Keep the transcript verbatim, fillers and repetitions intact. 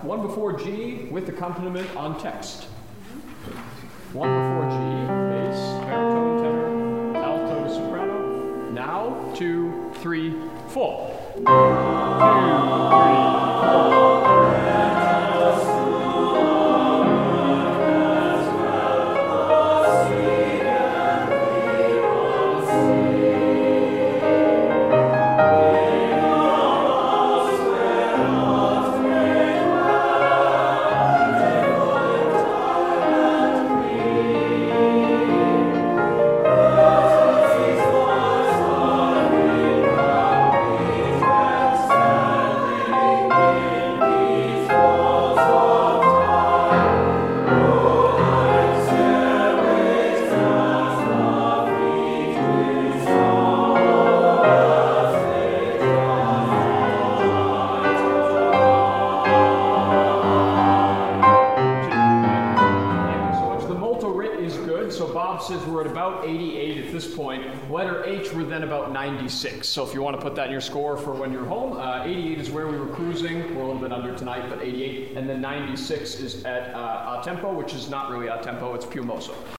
one before G with accompaniment on text. One before G, bass, baritone, tenor, alto, soprano. Now, two, three, full. Two, three, four. So Bob says we're at about eighty-eight at this point. Letter H, we're then about ninety-six. So if you want to put that in your score for when you're home, uh, eighty-eight is where we were cruising. We're a little bit under tonight, but eighty-eight. And then ninety-six is at uh, a tempo, which is not really a tempo, it's più mosso.